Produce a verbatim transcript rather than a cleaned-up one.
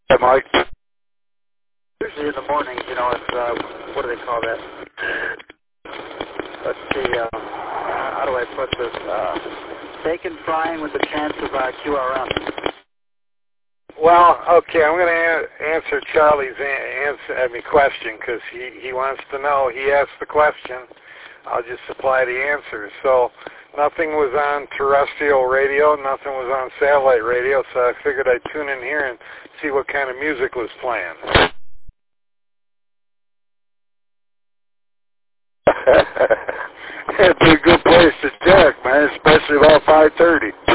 Hey, Mike. Usually in the morning, you know, it's, uh, what do they call that? Let's see, uh, how do I put this? Uh, bacon frying with a chance of uh, Q R M. Well, okay, I'm going to a- answer Charlie's a- answer, I mean, question because he, he wants to know. He asked the question. I'll just supply the answer. So nothing was on terrestrial radio, nothing was on satellite radio, so I figured I'd tune in here and see what kind of music was playing. It'd be a good place to check, man, especially about five thirty.